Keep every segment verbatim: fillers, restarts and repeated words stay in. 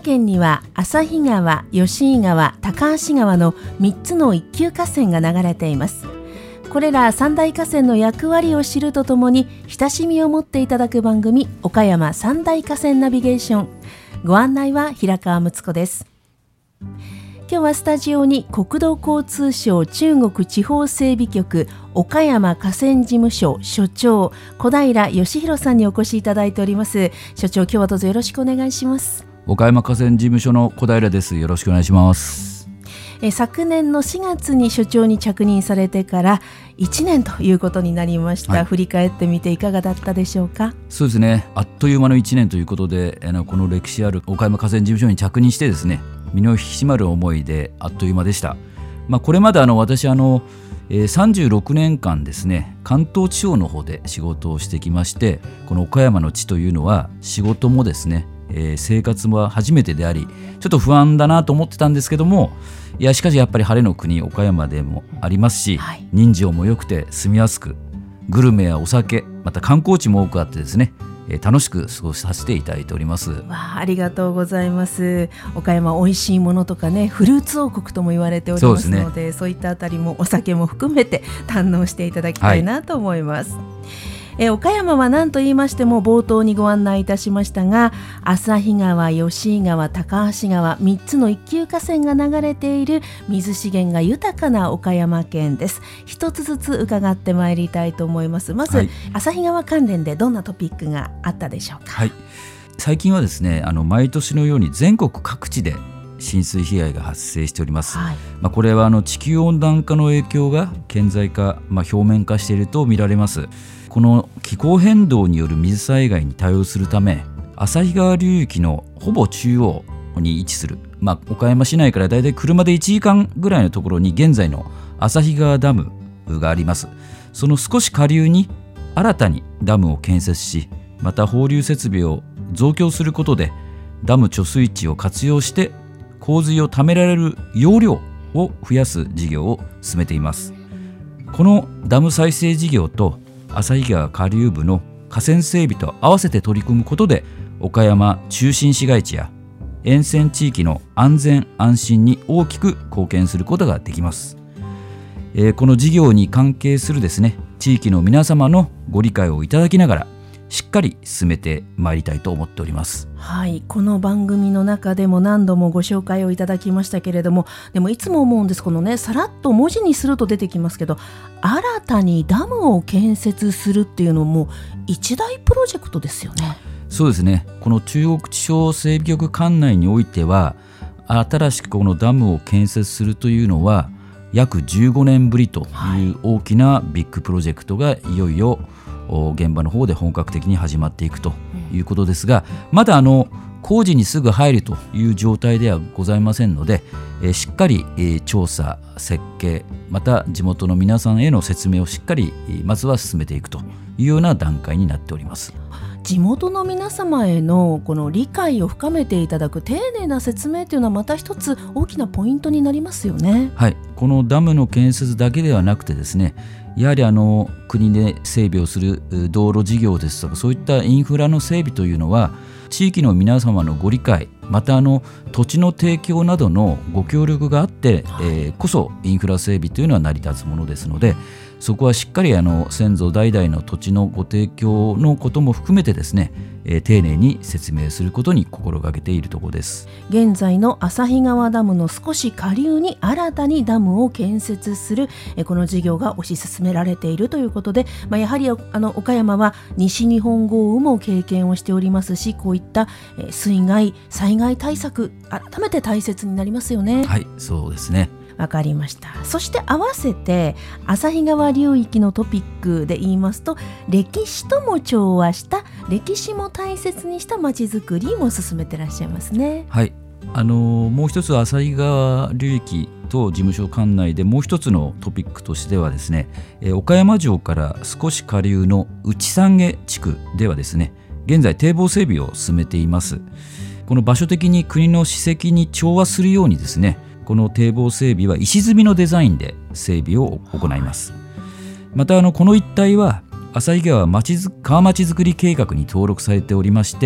県には旭川、吉井川、高梁川のみっつの一級河川が流れています。これら三大河川の役割を知るとともに親しみを持っていただく番組、岡山三大河川ナビゲーション。ご案内は平川睦子です。今日はスタジオに国土交通省中国地方整備局岡山河川事務所所長小平義弘さんにお越しいただいております。所長、今日はどうぞよろしくお願いします。 岡山河川事務所の小平です。よろしくお願いします。 え昨年のしがつに所長に着任されてからいちねんということになりました、はい、振り返ってみていかがだったでしょうか。 そうですね、あっという間のいちねんということで、この歴史ある岡山河川事務所に着任してですね、身の引き締まる思いであっという間でした。まあ、これまであの私あの、えー、さんじゅうろくねんかんですね、関東地方の方で仕事をしてきまして、この岡山の地というのは仕事もですね、えー、生活は初めてであり、ちょっと不安だなと思ってたんですけども、いやしかしやっぱり晴れの国岡山でもありますし、はい、人情も良くて住みやすく、グルメやお酒、また観光地も多くあってですね、楽しく過ごさせていただいております。 わあ、ありがとうございます。岡山おいしいものとかね、フルーツ王国とも言われておりますの で, そうですね、そういったあたりもお酒も含めて堪能していただきたいなと思います、はい。え岡山は何と言いましても冒頭にご案内いたしましたが、旭川、吉井川、高梁川みっつの一級河川が流れている水資源が豊かな岡山県です。一つずつ伺ってまいりたいと思います。まず、はい、旭川関連でどんなトピックがあったでしょうか。 はい、最近はですね、あの毎年のように全国各地で浸水被害が発生しております、はい。まあ、これはあの地球温暖化の影響が顕在化、まあ、表面化していると見られます。この気候変動による水災害に対応するため、旭川流域のほぼ中央に位置する、まあ、岡山市内からだいたい車でいちじかんぐらいのところに現在の旭川ダムがあります。その少し下流に新たにダムを建設し、また放流設備を増強することでダム貯水池を活用して洪水をためられる容量を増やす事業を進めています。このダム再生事業と旭川下流部の河川整備と合わせて取り組むことで、岡山中心市街地や沿線地域の安全安心に大きく貢献することができます。えー、この事業に関係するですね、地域の皆様のご理解をいただきながらしっかり進めてまいりたいと思っております。 はい、この番組の中でも何度もご紹介をいただきましたけれども、でもいつも思うんです、このね、さらっと文字にすると出てきますけど、新たにダムを建設するっていうのも一大プロジェクトですよね。 そうですね、この中国地方整備局管内においては、新しくこのダムを建設するというのは約じゅうごねんぶりという大きなビッグプロジェクトがいよいよ現場の方で本格的に始まっていくということですが、まだあの工事にすぐ入るという状態ではございませんので、えー、しっかり、えー、調査、設計、また地元の皆さんへの説明をしっかり、えー、まずは進めていくというような段階になっております。 地元の皆様へのこの理解を深めていただく丁寧な説明というのはまた一つ大きなポイントになりますよね。 はい、このダムの建設だけではなくてですね、やはりあの国で整備をする道路事業ですとか、そういったインフラの整備というのは地域の皆様のご理解、またあの土地の提供などのご協力があって、はい、えー、こそインフラ整備というのは成り立つものですので、そこはしっかりあの先祖代々の土地のご提供のことも含めてですね、えー、丁寧に説明することに心がけているところです。 現在の旭川ダムの少し下流に新たにダムを建設する、えー、この事業が推し進められているということで、まあ、やはりあの岡山は西日本豪雨も経験をしておりますし、こういった、えー、水害災害対策改めて大切になりますよね。 はい、そうですね。 わかりました。そして合わせて旭川流域のトピックで言いますと、歴史とも調和した歴史も大切にしたまちづくりも進めてらっしゃいますね。 はい、あのー、もう一つ旭川流域と事務所管内でもう一つのトピックとしてはですね、えー、岡山城から少し下流の内三毛地区ではですね、現在堤防整備を進めています。この場所的に国の史跡に調和するようにですね、この堤防整備は石積みのデザインで整備を行います。またあのこの一帯は旭川町づ川町づくり計画に登録されておりまして、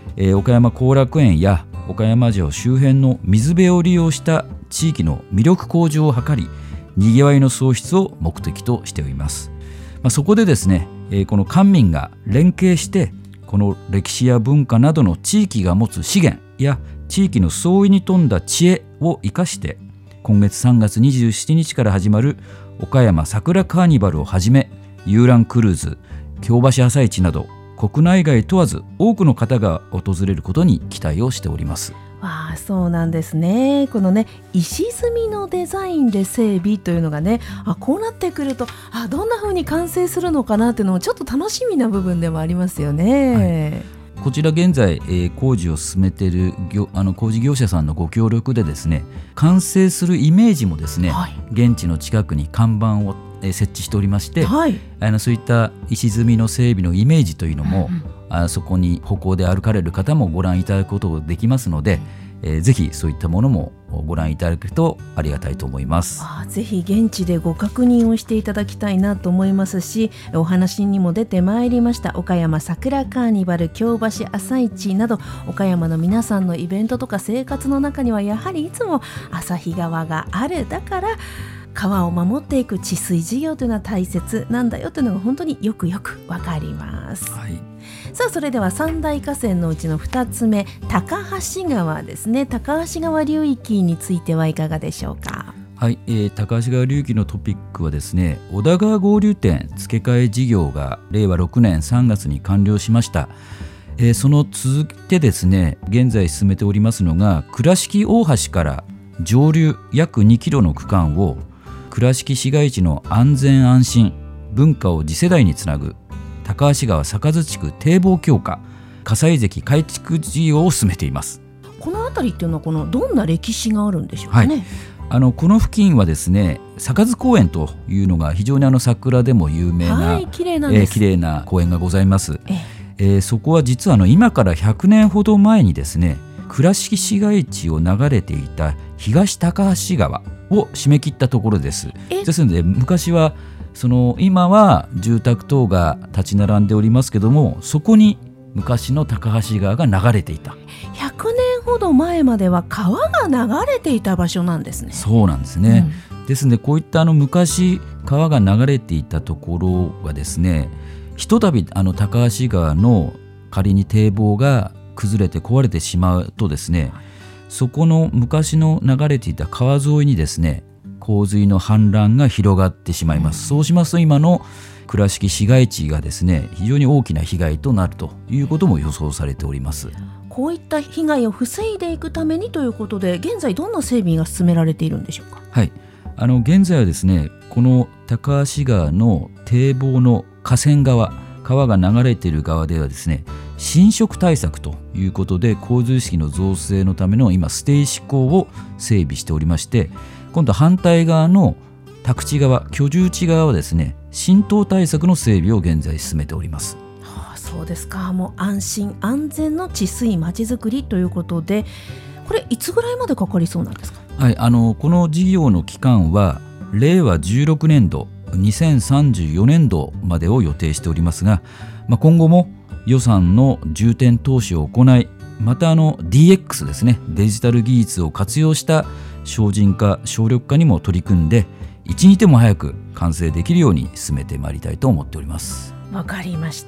えー、岡山後楽園や岡山城周辺の水辺を利用した地域の魅力向上を図り、にぎわいの創出を目的としております。まあ、そこでですね、えー、この官民が連携してこの歴史や文化などの地域が持つ資源や地域の相違に富んだ知恵を生かして、今月さんがつにじゅうしちにちから始まる岡山桜カーニバルをはじめ、遊覧クルーズ、京橋朝市など国内外問わず多くの方が訪れることに期待をしております。 わあ、そうなんですね。このね、石積みのデザインで整備というのがね、あ、こうなってくると、あ、どんな風に完成するのかなっていうのもちょっと楽しみな部分でもありますよね。 はい、こちら現在、えー、工事を進めている業あの工事業者さんのご協力でですね、完成するイメージもですね、はい、現地の近くに看板を、えー、設置しておりまして、はい、あのそういった石積みの整備のイメージというのも、うんうん、あそこに歩行で歩かれる方もご覧いただくことができますので、えー、ぜひそういったものもご覧いただくとありがたいと思います。 あ、ぜひ現地でご確認をしていただきたいなと思いますし、お話にも出てまいりました岡山桜カーニバル、京橋朝市など岡山の皆さんのイベントとか生活の中にはやはりいつも旭川がある。だから川を守っていく治水事業というのは大切なんだよというのが本当によくよくわかります。はい、さあ、それでは三大河川のうちのふたつめ、高橋川ですね。高橋川流域についてはいかがでしょうか。 はい、えー、高橋川流域のトピックはですね、小田川合流点付け替え事業がれいわろくねんさんがつに完了しました。えー、その続きでですね、現在進めておりますのが、倉敷大橋から上流約にキロの区間を倉敷市街地の安全安心、文化を次世代につなぐ高橋川坂津地区堤防強化、火災堰改築事業を進めています。 この辺りっていうのはこのどんな歴史があるんでしょうかね。はい、 あのこの付近はですね、坂津公園というのが非常にあの桜でも有名な、 はい、綺麗なんです。 えー、綺麗な公園がございます。ええー、そこは実はあの今からひゃくねんほど前にですね、倉敷市街地を流れていた東高橋川を締め切ったところです。ですので昔はその今は住宅等が立ち並んでおりますけども、そこに昔の高橋川が流れていた。 ひゃくねんほど前までは川が流れていた場所なんですね。 そうなんですね。うん、ですのでこういったあの昔川が流れていたところがですね、ひとたびあの高橋川の仮に堤防が崩れて壊れてしまうとですね、そこの昔の流れていた川沿いにですね、洪水の氾濫が広がってしまいます。そうしますと今の倉敷市街地がですね、非常に大きな被害となるということも予想されております。 こういった被害を防いでいくためにということで、現在どんな整備が進められているんでしょうか。 はい、あの現在はですね、この高橋川の堤防の河川側、川が流れている側ではですね、浸食対策ということで洪水式の造成のための今ステイ施工を整備しておりまして、今度反対側の宅地側、居住地側はですね、浸透対策の整備を現在進めております。 はあ、そうですか。もう安心安全の治水まちづくりということで、これいつぐらいまでかかりそうなんですか。 はい、あのこの事業の期間はれいわじゅうろくねんどにせんさんじゅうよねんどまでを予定しておりますが、まあ、今後も予算の重点投資を行い、またあの ディーエックス ですね、デジタル技術を活用した省人化省力化にも取り組んで、一日も早く完成できるように進めてまいりたいと思っております。 わかりました。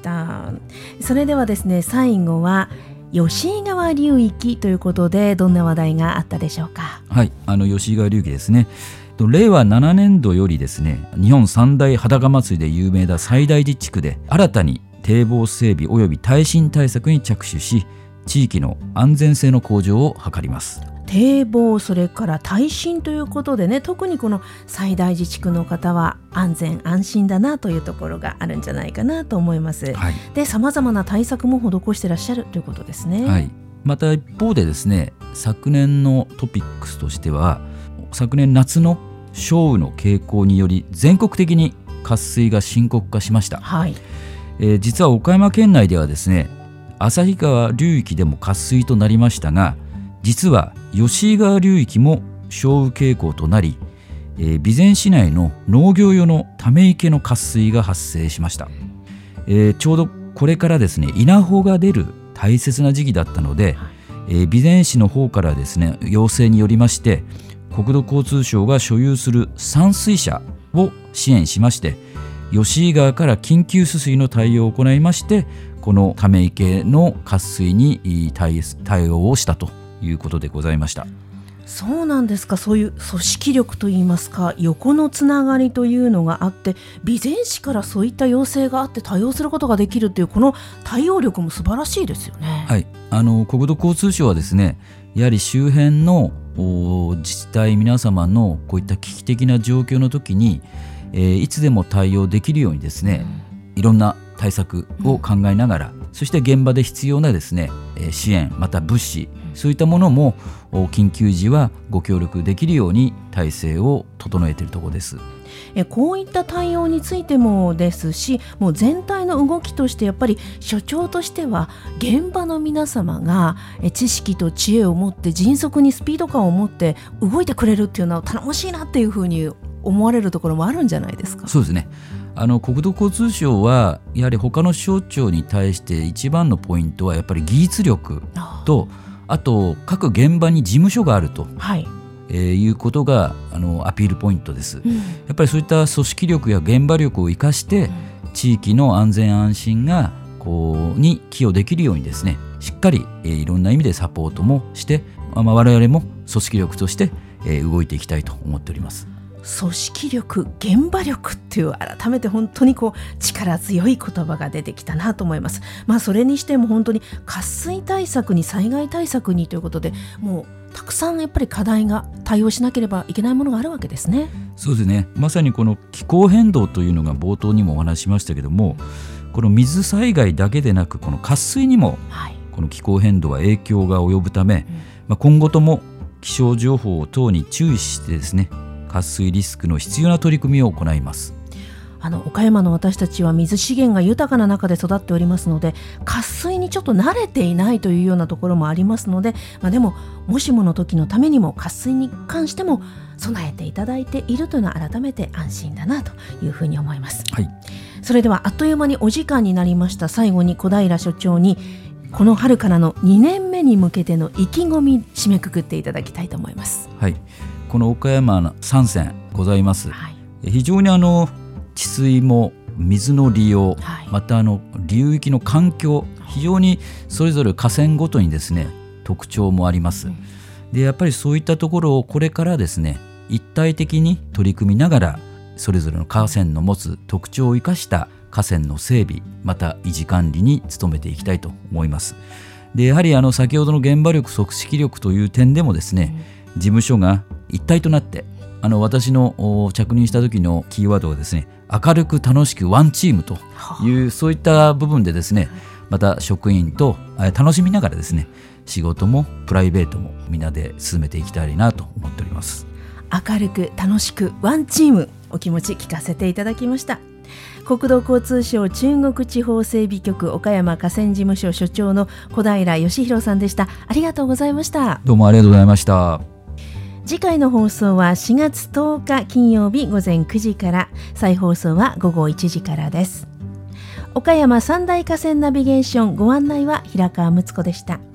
それではですね、最後は吉井川流域ということで、どんな話題があったでしょうか。 はい、あの吉井川流域ですね、れいわななねんどよりですね、日本三大裸祭りで有名な西大寺地区で新たに堤防整備及び耐震対策に着手し、地域の安全性の向上を図ります。 堤防、それから耐震ということでね、特にこの西大寺地区の方は安全安心だなというところがあるんじゃないかなと思います。はい、で、さまざまな対策も施してらっしゃるということですね。 はい、また一方でですね、昨年のトピックスとしては、昨年夏の少雨の傾向により全国的に渇水が深刻化しました。はい、えー、実は岡山県内ではですね、旭川流域でも渇水となりましたが、実は吉井川流域も少雨傾向となり、えー、備前市内の農業用のため池の渇水が発生しました。えー、ちょうどこれからですね、稲穂が出る大切な時期だったので、えー、備前市の方からですね要請によりまして国土交通省が所有する散水車を支援しまして、吉井川から緊急取水の対応を行いまして、このため池の渇水に対、対応をしたということでございました。 そうなんですか。そういう組織力といいますか、横のつながりというのがあって、備前市からそういった要請があって対応することができるというこの対応力も素晴らしいですよね。 はい、あの国土交通省はですね、やはり周辺の自治体皆様のこういった危機的な状況の時に、えー、いつでも対応できるようにですね、うん、いろんな対策を考えながら、うん、そして現場で必要なですね、支援また物資、そういったものも緊急時はご協力できるように体制を整えているところです。 えこういった対応についてもですし、もう全体の動きとしてやっぱり所長としては現場の皆様が知識と知恵を持って迅速にスピード感を持って動いてくれるっていうのは頼もしいなっていうふうに思われるところもあるんじゃないですか。 そうですね、あの国土交通省はやはり他の省庁に対して一番のポイントはやっぱり技術力と、あと各現場に事務所があると、はいえー、いうことがあのアピールポイントです、うん、やっぱりそういった組織力や現場力を生かして、うん、地域の安全安心がこうに寄与できるようにですね、しっかり、えー、いろんな意味でサポートもして、まあ、我々も組織力として、えー、動いていきたいと思っております。 組織力、現場力っていう改めて本当にこう力強い言葉が出てきたなと思います。まあそれにしても本当に渇水対策に災害対策にということで、もうたくさんやっぱり課題が対応しなければいけないものがあるわけですね。 そうですね、まさにこの気候変動というのが冒頭にもお話ししましたけども、この水災害だけでなくこの渇水にもこの気候変動は影響が及ぶため、はいまあ、今後とも気象情報等に注意してですね、渇水リスクの必要な取り組みを行います。 あの岡山の私たちは水資源が豊かな中で育っておりますので、渇水にちょっと慣れていないというようなところもありますので、まあ、でももしもの時のためにも渇水に関しても備えていただいているというのは改めて安心だなというふうに思います、はい、それではあっという間にお時間になりました。最後に小平所長にこの春からのにねんめに向けての意気込み締めくくっていただきたいと思います。 はい、この岡山のさん泉ございます、はい、非常にあの治水も水の利用、はい、またあの流域の環境、非常にそれぞれ河川ごとにですね特徴もあります、うん、でやっぱりそういったところをこれからですね一体的に取り組みながら、それぞれの河川の持つ特徴を生かした河川の整備また維持管理に努めていきたいと思います。でやはりあの先ほどの現場力組織力という点でもですね、うん、事務所が一体となって、あの私の着任した時のキーワードはですね、明るく楽しくワンチームという、はあ、そういった部分でですね、また職員と楽しみながらですね、仕事もプライベートもみんなで進めていきたいなと思っております。 明るく楽しくワンチーム、お気持ち聞かせていただきました。国土交通省中国地方整備局岡山河川事務所所長の小平義弘さんでした。ありがとうございました。 どうもありがとうございました。 次回の放送はしがつとおか金曜日午前くじから、再放送は午後いちじからです。岡山三大河川ナビゲーション、ご案内は平川睦子でした。